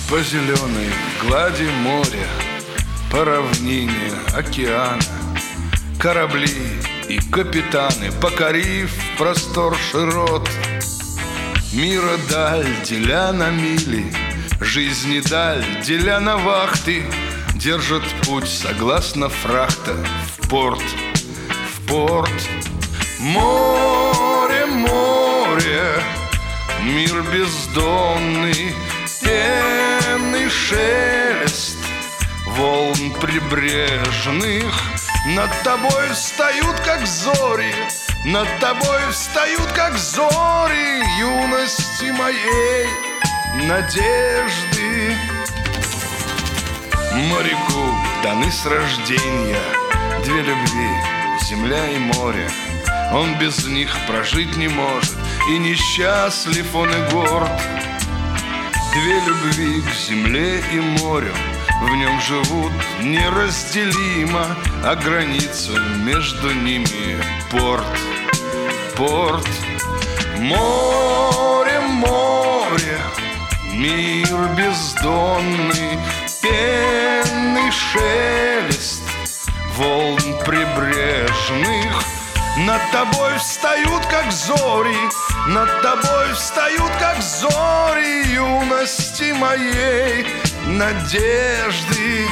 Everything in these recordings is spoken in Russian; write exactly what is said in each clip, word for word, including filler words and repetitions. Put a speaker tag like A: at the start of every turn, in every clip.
A: По зеленой глади моря, по равнине океана, корабли и капитаны, покорив простор широт, мира даль, деля на мили, жизни даль, деля на вахты, держат путь согласно фрахта в порт, в порт. Море, море, мир бездонный, пенный шелест волн прибрежных. Над тобой встают, как зори, над тобой встают, как зори юности моей надежды. Моряку даны с рождения две любви, земля и море. Он без них прожить не может, и несчастлив он и горд. Две любви к земле и морю в нем живут неразделимо, а граница между ними порт, порт. Море, море, мир бездонный, пенный шелест волн прибрежных. Над тобой встают, как зори, над тобой встают, как зори юности моей надежды.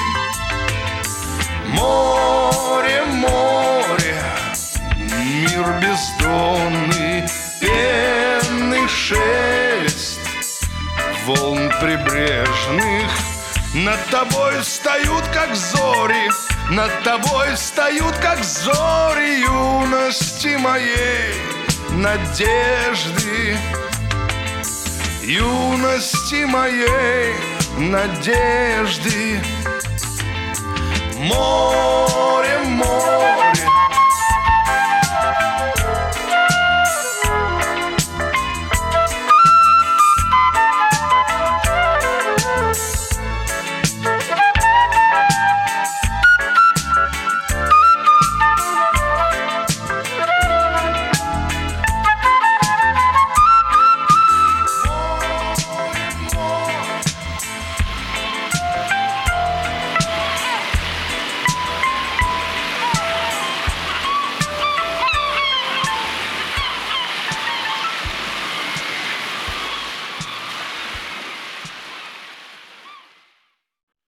A: Море, море, мир бездонный, пенный шелест волн прибрежных. Над тобой встают, как зори, над тобой встают, как зори юности моей надежды, юности моей надежды. Море, море.